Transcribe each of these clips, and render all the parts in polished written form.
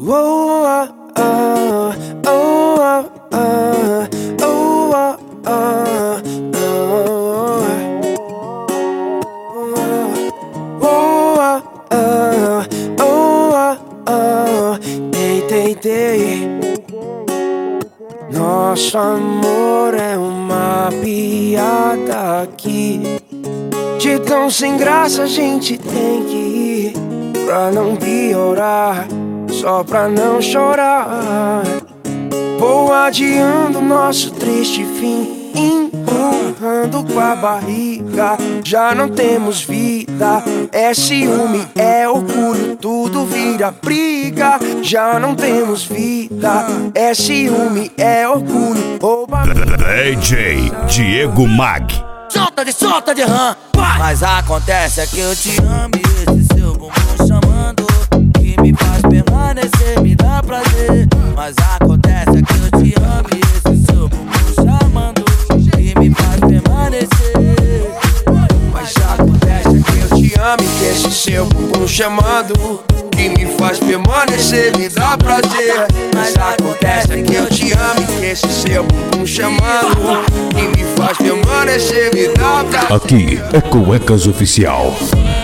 Whoa, oh, oh, oh, oh, oh, oh, oh, dei. Nosso amor é uma piada aqui. De tão sem graça a gente tem que ir, pra não piorar, só pra não chorar. Vou adiando nosso triste fim, empurrando com a barriga. Já não temos vida, é ciúme, é orgulho, tudo vira briga. Já não temos vida, é ciúme, é orgulho. DJ Diego Mag. Solta de rã. Mas acontece é que eu te amo e esse seu bumbum chamando, que me faz permanecer, me dá prazer. Mas acontece é que eu te amo e esse seu bumbum chamando, que me faz permanecer. Mas acontece é que eu te amo e que esse seu bumbum chamando, que me faz permanecer, me dá prazer. Mas acontece é que eu te amo e que esse seu bumbum chamando, que me faz permanecer, me dá prazer. Aqui é Cuecas Oficial.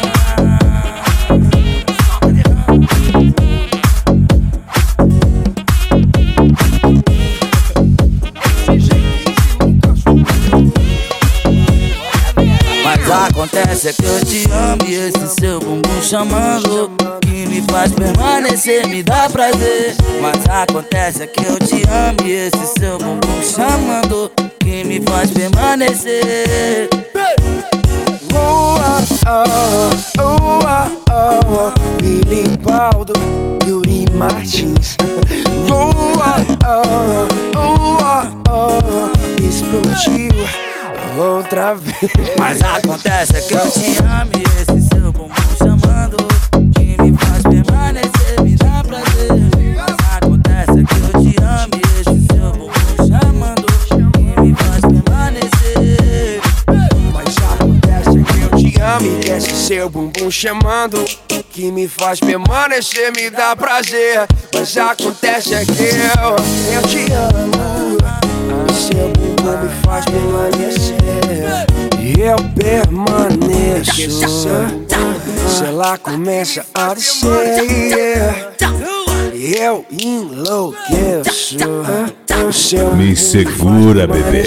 Mas acontece é que eu te amo e esse seu bumbum chamando, que me faz permanecer, me dá prazer. Mas acontece é que eu te amo e esse seu bumbum chamando, que me faz permanecer. Oh, oh, oh, oh, oh, Billy Baldo, Yuri Martins. Oh, oh, oh, oh, oh, explodiu outra vez. Mas acontece é que eu te amo e esse seu bumbum chamando, que me faz permanecer, me dá prazer. Mas acontece é que eu te amo e esse seu bumbum chamando, que me faz permanecer. Mas acontece é que eu te amo e que esse seu bumbum chamando, que me faz permanecer, me dá prazer. Mas acontece é que eu te amo e seu bumbum me faz permanecer. E eu permaneço, se ela começa a descer, eu enlouqueço. Me segura, bebê.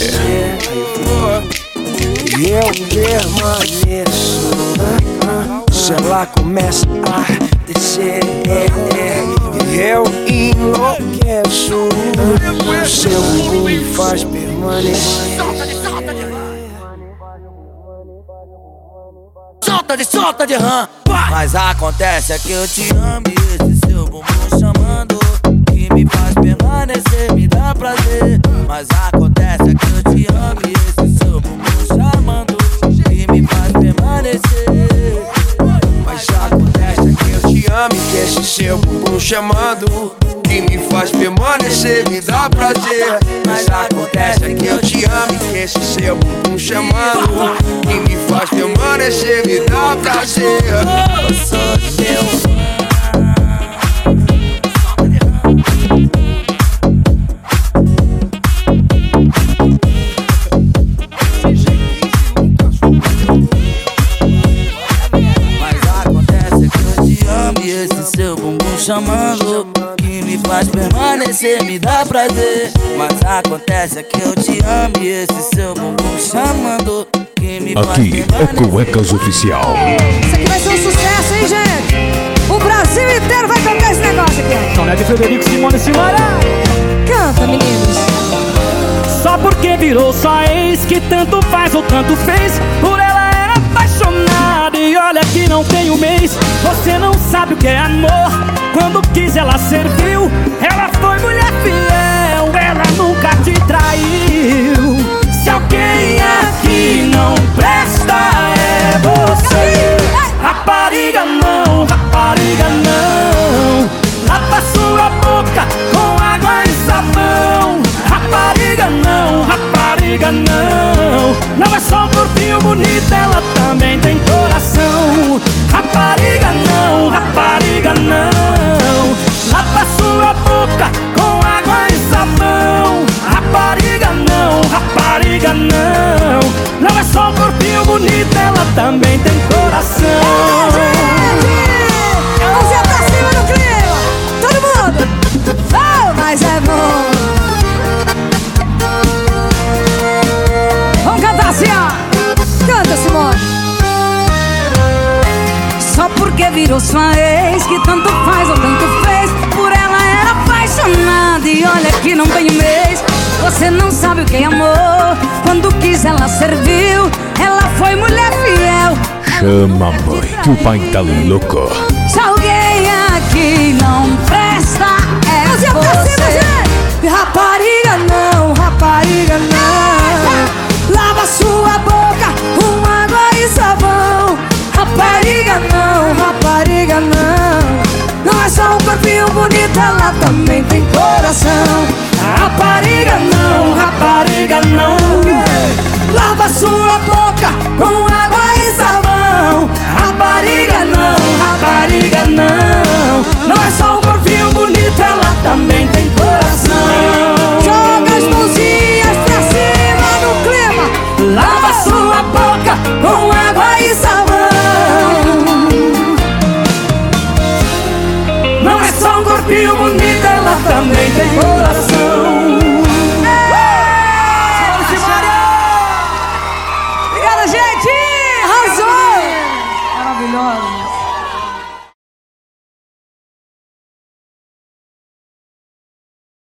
E eu permaneço, se ela começa a descer, eu enlouqueço. O seu bumbum me faz permanecer. Solta de rã. Mas acontece é que eu te amo e esse seu bumbum chamando, que me faz permanecer, me dá prazer. Mas acontece é que eu te amo e esse seu bumbum chamando, que me faz permanecer. Mas acontece é que eu te amo e que esse seu bumbum chamando, que me faz permanecer, me dá prazer. Mas acontece é que eu te amo e que esse seu bumbum chamando, que me faz permanecer, me dá prazer. Eu sou teu. Esse seu bumbum chamando, que me faz permanecer, me dá prazer. Mas acontece é que eu te amo e esse seu bumbum chamando, que me faz Aqui é Cuecas Oficial. Isso aqui vai ser um sucesso, hein, gente? O Brasil inteiro vai cantar esse negócio aqui. São Neto e Frederico, Simone e Simara. Canta, meninos. Só porque virou só ex, que tanto faz ou tanto fez, por ela era apaixonada e olha que não tem um mês. Você não sabe o que é amor, quando quis ela serviu. Ela foi mulher fiel, ela nunca te traiu. Se alguém aqui não presta é você. Rapariga não, lava sua boca com água e sabão. Rapariga não, não é só um corpinho bonito, ela também tem coração. Rapariga não, lava porque virou sua ex, que tanto faz ou tanto fez. Por ela era apaixonada e olha que não tem um mês. Você não sabe o que é amor. Quando quis ela serviu, ela foi mulher fiel. Chama, mãe, que o pai tá louco. Se alguém aqui não presta, é você. Rapariga não, rapariga não. Lava sua boca com água e sabão. Rapariga não, rapariga não. Não é só um corpinho bonito, ela também tem coração. Rapariga não, rapariga não. Lava sua boca com